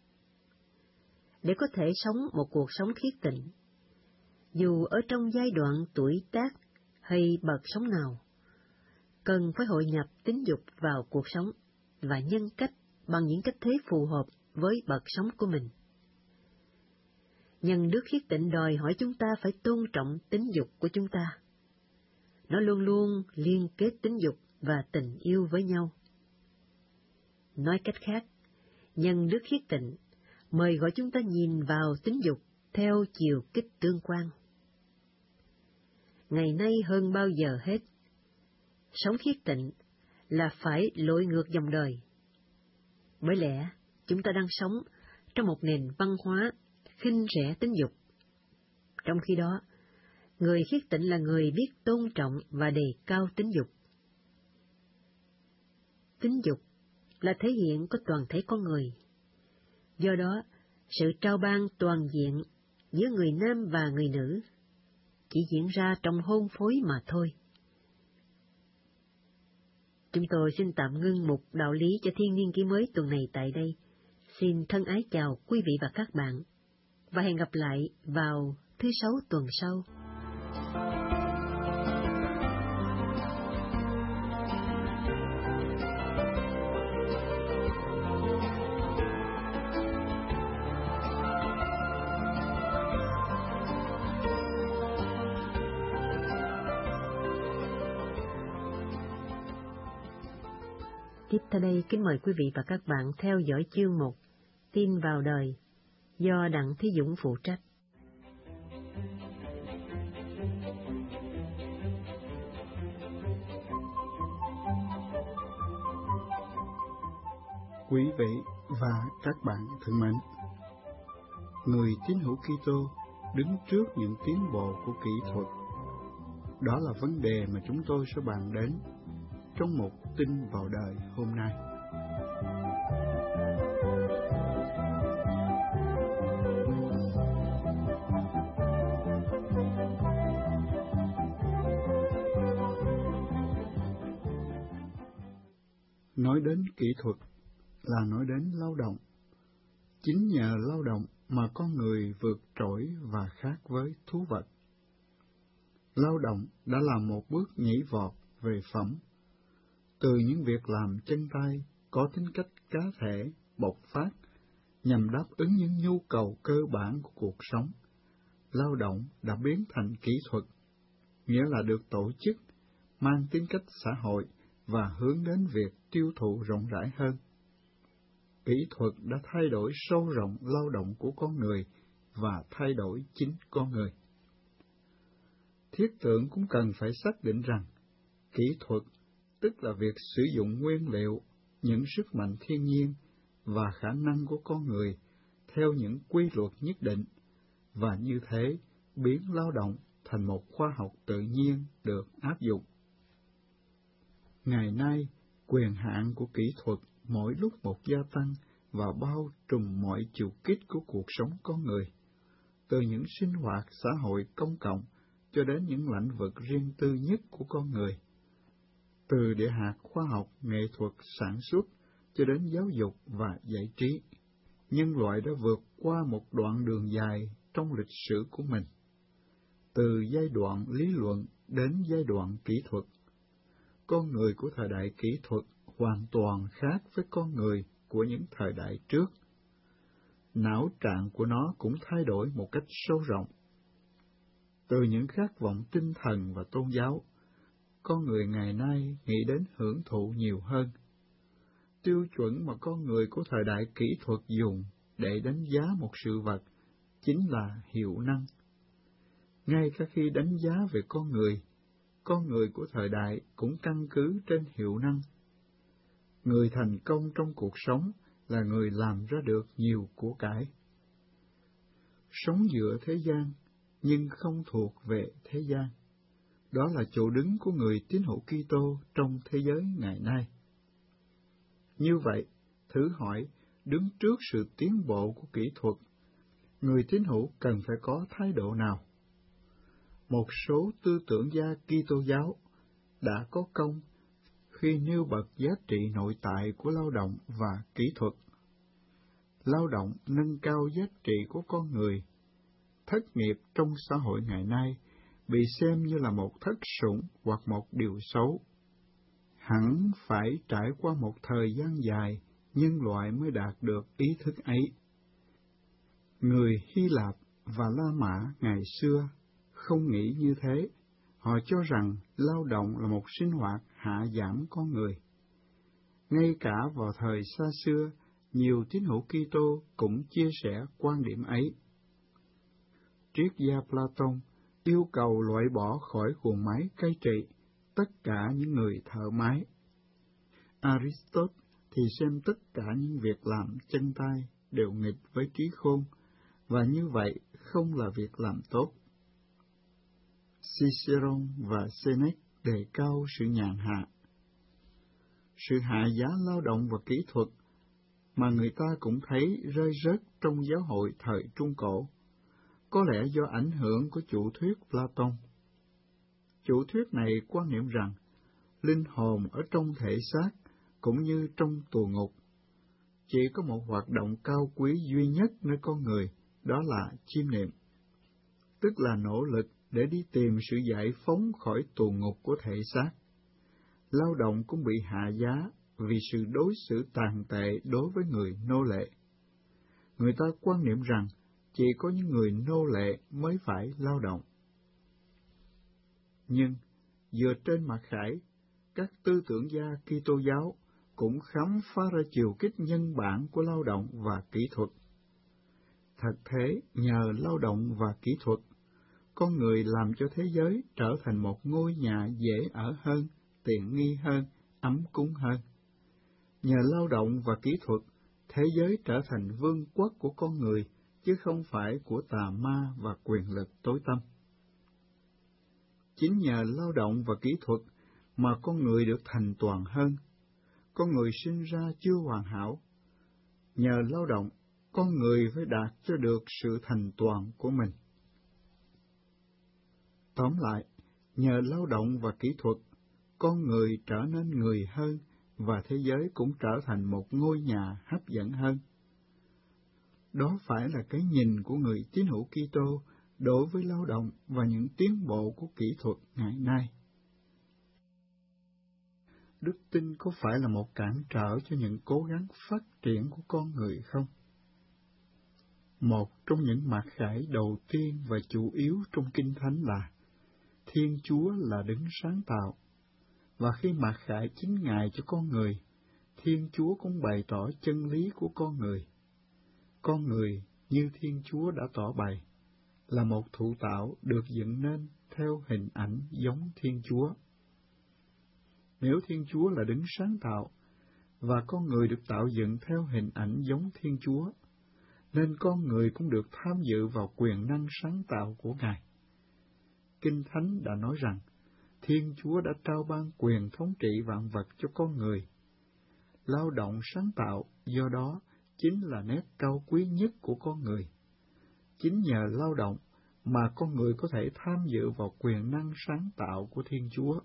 Để có thể sống một cuộc sống khiết tịnh, dù ở trong giai đoạn tuổi tác hay bậc sống nào, cần phải hội nhập tính dục vào cuộc sống và nhân cách bằng những cách thế phù hợp với bậc sống của mình. Nhân đức khiết tịnh đòi hỏi chúng ta phải tôn trọng tính dục của chúng ta. Nó luôn luôn liên kết tính dục và tình yêu với nhau. Nói cách khác, nhân đức khiết tịnh mời gọi chúng ta nhìn vào tính dục theo chiều kích tương quan. Ngày nay hơn bao giờ hết, sống khiết tịnh là phải lội ngược dòng đời. Bởi lẽ, chúng ta đang sống trong một nền văn hóa khinh rẻ tính dục. Trong khi đó, người khiết tịnh là người biết tôn trọng và đề cao tính dục. Tính dục là thể hiện của toàn thể con người. Do đó, sự trao ban toàn diện giữa người nam và người nữ chỉ diễn ra trong hôn phối mà thôi. Chúng tôi xin tạm ngưng mục đạo lý cho thiên niên kỷ mới tuần này tại đây. Xin thân ái chào quý vị và các bạn, và hẹn gặp lại vào thứ Sáu tuần sau. Tiếp theo đây, kính mời quý vị và các bạn theo dõi chương 1, Tin vào đời, do Đặng Thí Dũng phụ trách. Quý vị và các bạn thân mến, người tín hữu Kitô đứng trước những tiến bộ của kỹ thuật. Đó là vấn đề mà chúng tôi sẽ bàn đến trong một tin vào đời hôm nay. Nói đến kỹ thuật là nói đến lao động. Chính nhờ lao động mà con người vượt trội và khác với thú vật. Lao động đã là một bước nhảy vọt về phẩm. Từ những việc làm chân tay có tính cách cá thể, bộc phát, nhằm đáp ứng những nhu cầu cơ bản của cuộc sống, lao động đã biến thành kỹ thuật, nghĩa là được tổ chức, mang tính cách xã hội và hướng đến việc tiêu thụ rộng rãi hơn. Kỹ thuật đã thay đổi sâu rộng lao động của con người và thay đổi chính con người. Thiết tưởng cũng cần phải xác định rằng, kỹ thuật tức là việc sử dụng nguyên liệu, những sức mạnh thiên nhiên và khả năng của con người theo những quy luật nhất định, và như thế biến lao động thành một khoa học tự nhiên được áp dụng. Ngày nay, quyền hạn của kỹ thuật mỗi lúc một gia tăng và bao trùm mọi chiều kích của cuộc sống con người, từ những sinh hoạt xã hội công cộng cho đến những lĩnh vực riêng tư nhất của con người. Từ địa hạt khoa học, nghệ thuật, sản xuất cho đến giáo dục và giải trí, nhân loại đã vượt qua một đoạn đường dài trong lịch sử của mình. Từ giai đoạn lý luận đến giai đoạn kỹ thuật, con người của thời đại kỹ thuật hoàn toàn khác với con người của những thời đại trước. Não trạng của nó cũng thay đổi một cách sâu rộng. Từ những khát vọng tinh thần và tôn giáo, con người ngày nay nghĩ đến hưởng thụ nhiều hơn. Tiêu chuẩn mà con người của thời đại kỹ thuật dùng để đánh giá một sự vật chính là hiệu năng. Ngay cả khi đánh giá về con người của thời đại cũng căn cứ trên hiệu năng. Người thành công trong cuộc sống là người làm ra được nhiều của cải. Sống giữa thế gian, nhưng không thuộc về thế gian. Đó là chỗ đứng của người tín hữu Kitô trong thế giới ngày nay. Như vậy, thử hỏi, đứng trước sự tiến bộ của kỹ thuật, người tín hữu cần phải có thái độ nào? Một số tư tưởng gia Kitô giáo đã có công khi nêu bật giá trị nội tại của lao động và kỹ thuật. Lao động nâng cao giá trị của con người. Thất nghiệp trong xã hội ngày nay bị xem như là một thất sủng hoặc một điều xấu. Hẳn phải trải qua một thời gian dài, nhân loại mới đạt được ý thức ấy. Người Hy Lạp và La Mã ngày xưa không nghĩ như thế. Họ cho rằng lao động là một sinh hoạt hạ giảm con người. Ngay cả vào thời xa xưa, nhiều tín hữu Kitô cũng chia sẻ quan điểm ấy. Triết gia Platon yêu cầu loại bỏ khỏi guồng máy cai trị tất cả những người thợ máy. Aristotle thì xem tất cả những việc làm chân tay đều nghịch với trí khôn, và như vậy không là việc làm tốt. Cicero và Seneca đề cao sự nhàn hạ. Sự hạ giá lao động và kỹ thuật mà người ta cũng thấy rơi rớt trong giáo hội thời Trung Cổ, có lẽ do ảnh hưởng của chủ thuyết Platon. Chủ thuyết này quan niệm rằng linh hồn ở trong thể xác cũng như trong tù ngục. Chỉ có một hoạt động cao quý duy nhất nơi con người, đó là chiêm niệm, tức là nỗ lực để đi tìm sự giải phóng khỏi tù ngục của thể xác. Lao động cũng bị hạ giá vì sự đối xử tàn tệ đối với người nô lệ. Người ta quan niệm rằng chỉ có những người nô lệ mới phải lao động. Nhưng, dựa trên mặt khải, các tư tưởng gia Kitô giáo cũng khám phá ra chiều kích nhân bản của lao động và kỹ thuật. Thật thế, nhờ lao động và kỹ thuật, con người làm cho thế giới trở thành một ngôi nhà dễ ở hơn, tiện nghi hơn, ấm cúng hơn. Nhờ lao động và kỹ thuật, thế giới trở thành vương quốc của con người, chứ không phải của tà ma và quyền lực tối tăm. Chính nhờ lao động và kỹ thuật mà con người được thành toàn hơn. Con người sinh ra chưa hoàn hảo. Nhờ lao động, con người phải đạt cho được sự thành toàn của mình. Tóm lại, nhờ lao động và kỹ thuật, con người trở nên người hơn và thế giới cũng trở thành một ngôi nhà hấp dẫn hơn. Đó phải là cái nhìn của người tín hữu Kitô đối với lao động và những tiến bộ của kỹ thuật ngày nay. Đức tin có phải là một cản trở cho những cố gắng phát triển của con người không? Một trong những mặc khải đầu tiên và chủ yếu trong Kinh Thánh là Thiên Chúa là đấng sáng tạo, và khi mặc khải chính Ngài cho con người, Thiên Chúa cũng bày tỏ chân lý của con người. Con người, như Thiên Chúa đã tỏ bày, là một thụ tạo được dựng nên theo hình ảnh giống Thiên Chúa. Nếu Thiên Chúa là đấng sáng tạo, và con người được tạo dựng theo hình ảnh giống Thiên Chúa, nên con người cũng được tham dự vào quyền năng sáng tạo của Ngài. Kinh Thánh đã nói rằng, Thiên Chúa đã trao ban quyền thống trị vạn vật cho con người. Lao động sáng tạo, do đó, chính là nét cao quý nhất của con người. Chính nhờ lao động mà con người có thể tham dự vào quyền năng sáng tạo của Thiên Chúa.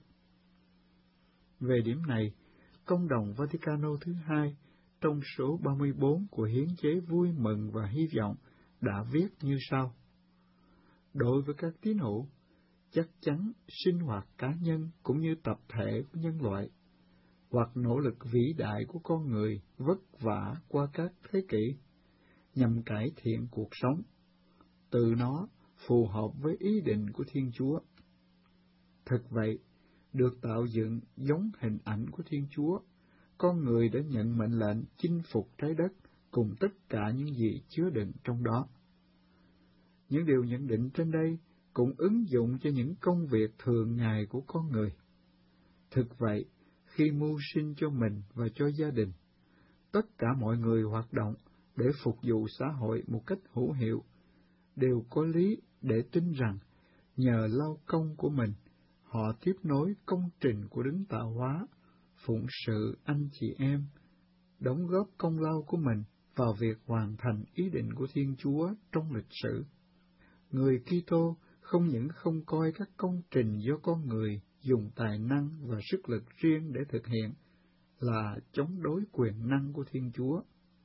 Về điểm này, Công đồng Vaticano thứ hai trong số 34 của Hiến chế Vui mừng và Hy vọng đã viết như sau. Đối với các tín hữu, chắc chắn sinh hoạt cá nhân cũng như tập thể của nhân loại, hoặc nỗ lực vĩ đại của con người vất vả qua các thế kỷ, nhằm cải thiện cuộc sống, từ nó phù hợp với ý định của Thiên Chúa. Thực vậy, được tạo dựng giống hình ảnh của Thiên Chúa, con người đã nhận mệnh lệnh chinh phục trái đất cùng tất cả những gì chứa đựng trong đó. Những điều nhận định trên đây cũng ứng dụng cho những công việc thường ngày của con người. Thực vậy, khi mưu sinh cho mình và cho gia đình, tất cả mọi người hoạt động để phục vụ xã hội một cách hữu hiệu, đều có lý để tin rằng nhờ lao công của mình, họ tiếp nối công trình của đấng tạo hóa, phụng sự anh chị em, đóng góp công lao của mình vào việc hoàn thành ý định của Thiên Chúa trong lịch sử. Người Kitô không những không coi các công trình do con người dùng tài năng và sức lực riêng để thực hiện là chống đối quyền năng của Thiên Chúa,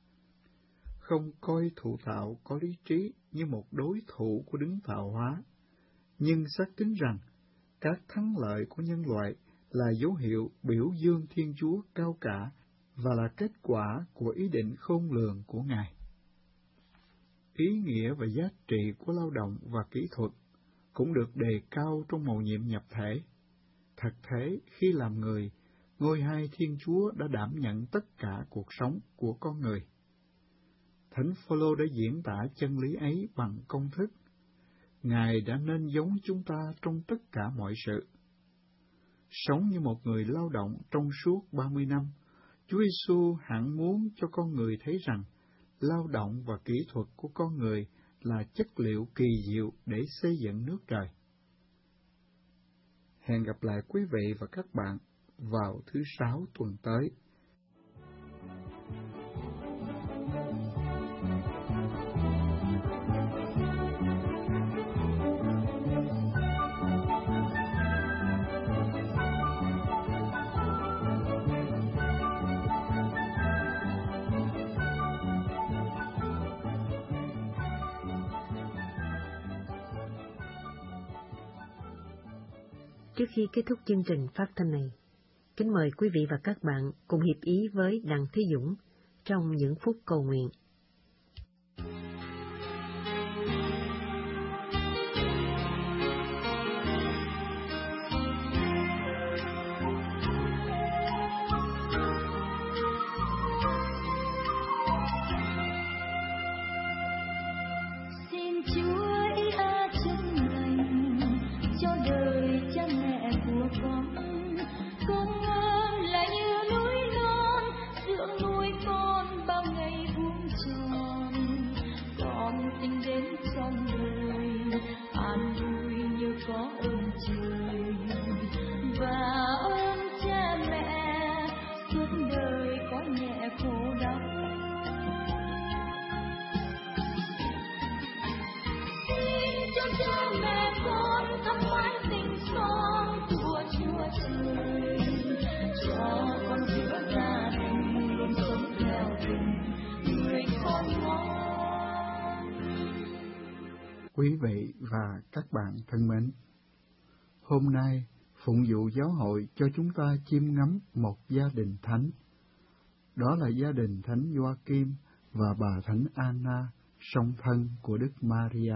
không coi thụ tạo có lý trí như một đối thủ của đấng tạo hóa, nhưng xác tín rằng các thắng lợi của nhân loại là dấu hiệu biểu dương Thiên Chúa cao cả và là kết quả của ý định khôn lường của Ngài. Ý nghĩa và giá trị của lao động và kỹ thuật cũng được đề cao trong mầu nhiệm nhập thể. Thật thế, khi làm người, ngôi hai Thiên Chúa đã đảm nhận tất cả cuộc sống của con người. Thánh Phaolô đã diễn tả chân lý ấy bằng công thức. Ngài đã nên giống chúng ta trong tất cả mọi sự. Sống như một người lao động trong suốt 30 năm, Chúa Giêsu hẳn muốn cho con người thấy rằng lao động và kỹ thuật của con người là chất liệu kỳ diệu để xây dựng nước trời. Hẹn gặp lại quý vị và các bạn vào thứ Sáu tuần tới. Trước khi kết thúc chương trình phát thanh này, kính mời quý vị và các bạn cùng hiệp ý với Đặng Thế Dũng trong những phút cầu nguyện. Quý vị và các bạn thân mến, hôm nay phụng vụ giáo hội cho chúng ta chiêm ngắm một gia đình thánh. Đó là gia đình Thánh Gioacim và bà Thánh Anna, song thân của Đức Maria.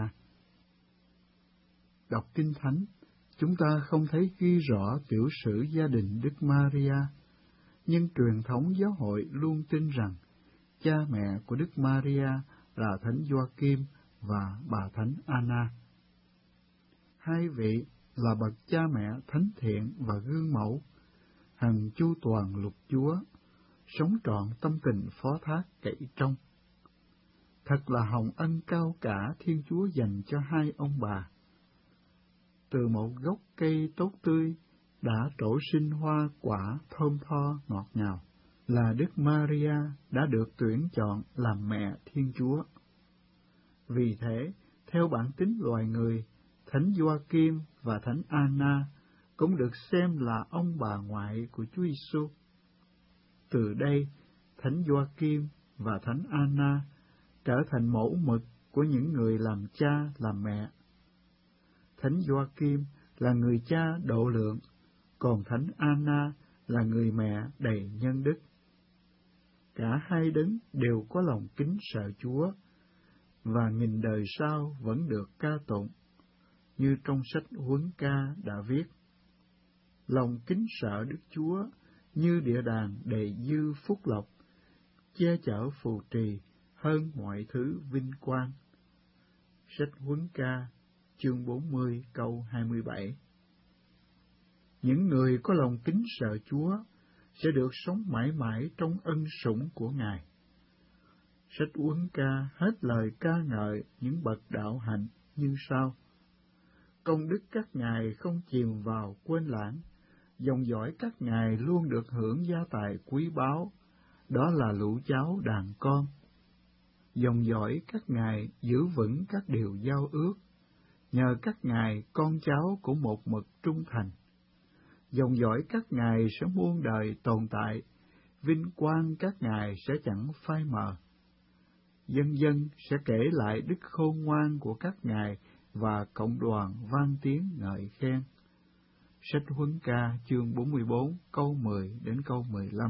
Đọc Kinh Thánh, chúng ta không thấy ghi rõ tiểu sử gia đình Đức Maria, nhưng truyền thống giáo hội luôn tin rằng cha mẹ của Đức Maria là Thánh Gioacim và bà Thánh Anna. Hai vị là bậc cha mẹ thánh thiện và gương mẫu, hằng chu toàn luật Chúa, sống trọn tâm tình phó thác cậy trông. Thật là hồng ân cao cả Thiên Chúa dành cho hai ông bà. Từ một gốc cây tốt tươi đã trổ sinh hoa quả thơm tho ngọt ngào, là Đức Maria đã được tuyển chọn làm mẹ Thiên Chúa. Vì thế, theo bản tính loài người, Thánh Gioacim và Thánh Anna cũng được xem là ông bà ngoại của Chúa Giêsu. Từ đây, Thánh Gioacim và Thánh Anna trở thành mẫu mực của những người làm cha làm mẹ. Thánh Gioacim là người cha độ lượng, còn Thánh Anna là người mẹ đầy nhân đức. Cả hai đấng đều có lòng kính sợ Chúa, và nghìn đời sau vẫn được ca tụng, như trong sách Huấn Ca đã viết: lòng kính sợ Đức Chúa như địa đàng đầy dư phúc lộc, che chở phù trì hơn mọi thứ vinh quang. Sách Huấn Ca, chương 40, câu 27. Những người có lòng kính sợ Chúa sẽ được sống mãi mãi trong ân sủng của Ngài. Sách Huấn Ca hết lời ca ngợi những bậc đạo hạnh như sau: công đức các ngài không chìm vào quên lãng, dòng dõi các ngài luôn được hưởng gia tài quý báu, đó là lũ cháu đàn con. Dòng dõi các ngài giữ vững các điều giao ước, nhờ các ngài con cháu của một mực trung thành. Dòng dõi các ngài sẽ muôn đời tồn tại, vinh quang các ngài sẽ chẳng phai mờ. Dân dân sẽ kể lại đức khôn ngoan của các ngài và cộng đoàn vang tiếng ngợi khen. Sách Huấn Ca chương 44 câu 10 đến câu 15.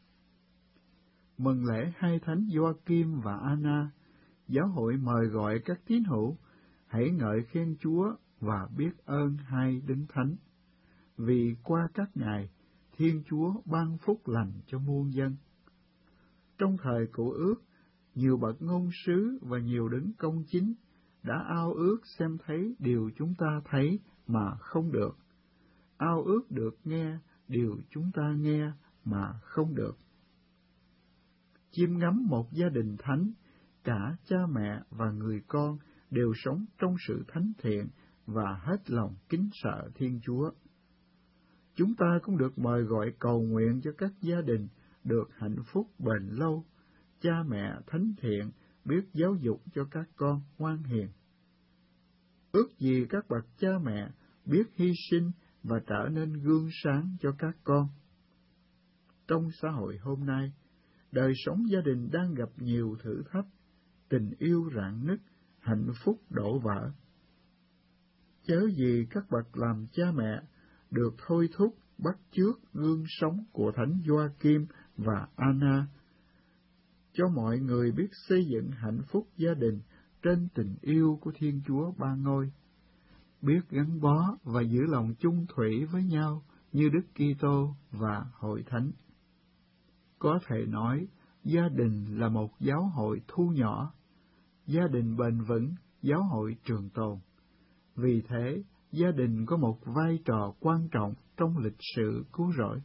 Mừng lễ hai thánh Gioacim và Anna, giáo hội mời gọi các tín hữu hãy ngợi khen Chúa và biết ơn hai đấng thánh, vì qua các ngài Thiên Chúa ban phúc lành cho muôn dân. Trong thời Cựu Ước, nhiều bậc ngôn sứ và nhiều đấng công chính đã ao ước xem thấy điều chúng ta thấy mà không được, ao ước được nghe điều chúng ta nghe mà không được. Chiêm ngắm một gia đình thánh, cả cha mẹ và người con đều sống trong sự thánh thiện và hết lòng kính sợ Thiên Chúa. Chúng ta cũng được mời gọi cầu nguyện cho các gia đình được hạnh phúc bền lâu, cha mẹ thánh thiện biết giáo dục cho các con ngoan hiền. Ước gì các bậc cha mẹ biết hy sinh và trở nên gương sáng cho các con. Trong xã hội hôm nay, đời sống gia đình đang gặp nhiều thử thách, tình yêu rạn nứt, hạnh phúc đổ vỡ. Chớ gì các bậc làm cha mẹ được thôi thúc bắt chước gương sống của Thánh Gioakim và Anna, cho mọi người biết xây dựng hạnh phúc gia đình trên tình yêu của Thiên Chúa Ba Ngôi, biết gắn bó và giữ lòng chung thủy với nhau như Đức Kitô và Hội Thánh. Có thể nói, gia đình là một giáo hội thu nhỏ, gia đình bền vững, giáo hội trường tồn. Vì thế, gia đình có một vai trò quan trọng trong lịch sử cứu rỗi.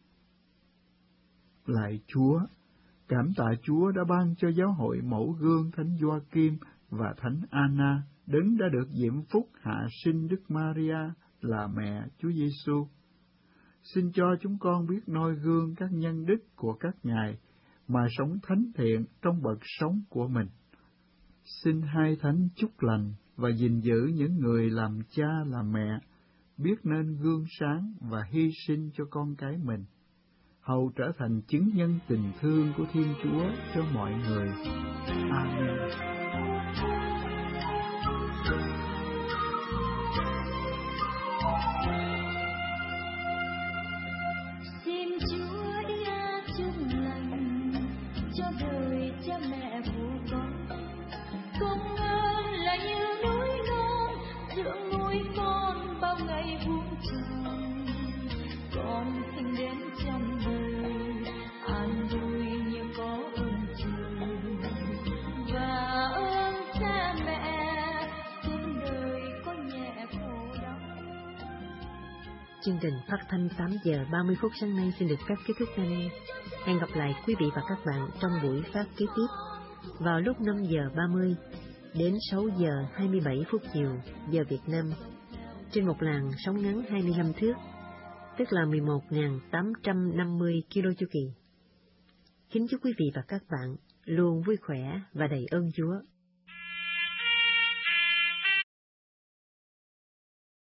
Lạy Chúa, cảm tạ Chúa đã ban cho giáo hội mẫu gương Thánh Gioakim và Thánh Anna, đấng đã được diễm phúc hạ sinh Đức Maria là mẹ Chúa Giêsu. Xin cho chúng con biết noi gương các nhân đức của các ngài mà sống thánh thiện trong bậc sống của mình. Xin hai thánh chúc lành và gìn giữ những người làm cha làm mẹ, biết nên gương sáng và hy sinh cho con cái mình, hầu trở thành chứng nhân tình thương của Thiên Chúa cho mọi người. Amen. Xin Chúa đã chúc lành cho đời cha mẹ của con. Công ơn là như núi non dưỡng nuôi con bao ngày vuông tròn. Con sinh đến trong đời an vui như có ơn trời và ơn cha mẹ trên đời có nhẹ khổ đau. Chương trình phát thanh 8 giờ 30 phút sáng nay xin được phép kết thúc tại đây. Hẹn gặp lại quý vị và các bạn trong buổi phát kế tiếp vào lúc 5 giờ 30 đến 6 giờ 27 phút chiều giờ Việt Nam trên một làn sóng ngắn 25 thước, tức là 11.850 kilo chu kỳ. Kính chúc quý vị và các bạn luôn vui khỏe và đầy ơn Chúa.